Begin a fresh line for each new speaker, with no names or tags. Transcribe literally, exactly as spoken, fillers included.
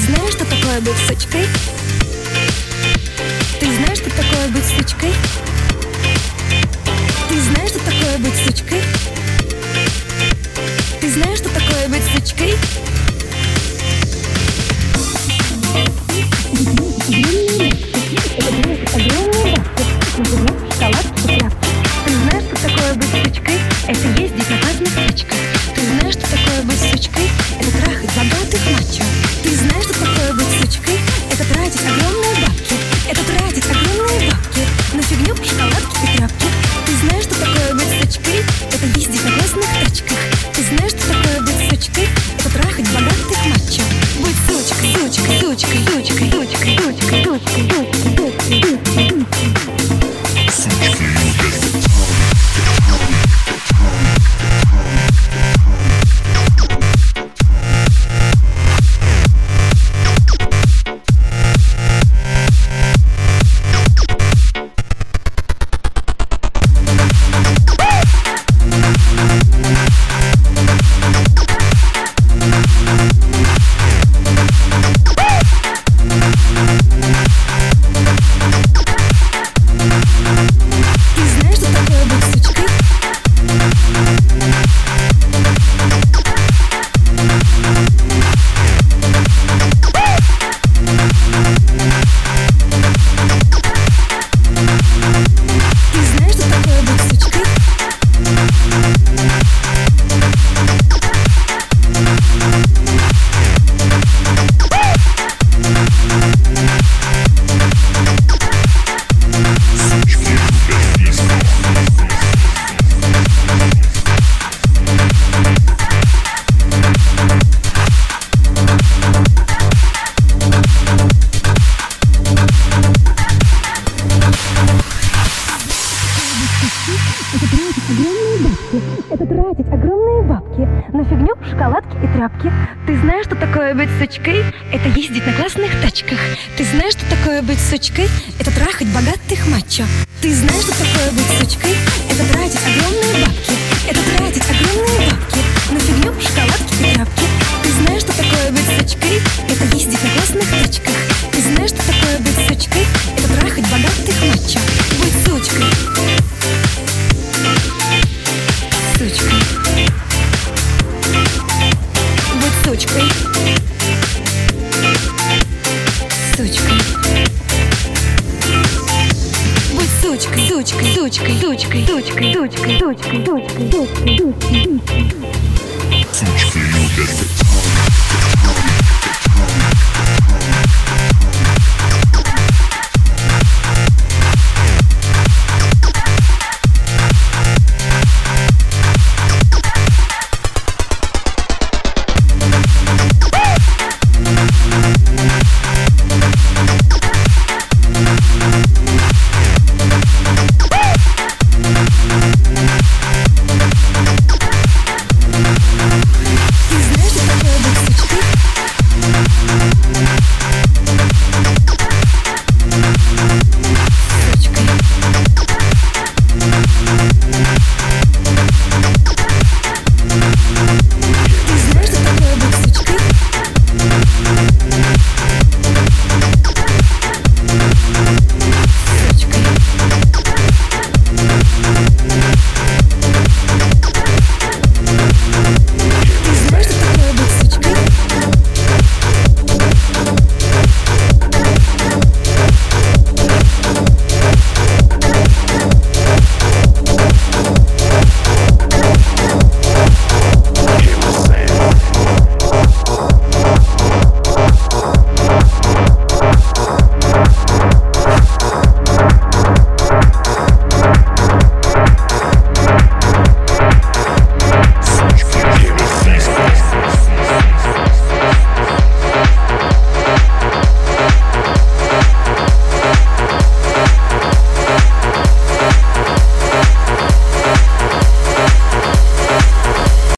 знаешь, что такое быть сучкой? Ты знаешь, что такое быть сучкой? Ты знаешь, что такое быть сучкой? Ты знаешь, что такое быть сучкой? Ты знаешь, что такое быть сучкой? Это ездить на классных тачках. Ты знаешь, что такое быть сучкой? Это трахать богатых мачо. Ты знаешь, что такое быть сучкой? Это тратить огромные бабки. Это тратить огромные бабки на фигню, шоколадки и тряпки. Ты знаешь, что такое быть сучкой? Это ездить на классных тачках. Ты знаешь, что такое быть сучкой? Это трахать богатых мачо. Быть сучкой, сучкой, сучкой, сучкой, сучкой, сучкой, сучкой, сучкой, сучкой. Это тратить огромные бабки на фигню, шоколадки и тряпки. Ты знаешь, что такое быть сучкой? Это ездить на классных тачках. Ты знаешь, что такое быть сучкой? Это трахать богатых мачо. Ты знаешь, что такое быть сучкой? Это тратить огромные бабки. Это тратить огромные бабки на фигню, шоколадки и тряпки. Ты знаешь, что такое быть сучкой? Это ездить на классных тачках. Ты знаешь, что такое быть сучкой? Это трахать богатых мачо. Быть сучкой. Сучкой. Быть сучкой. Сучкой. Быть сучкой, сучкой, сучкой, сучкой, сучкой, сучкой, сучкой, сучкой, сучкой, сучкой. Сучкой любят.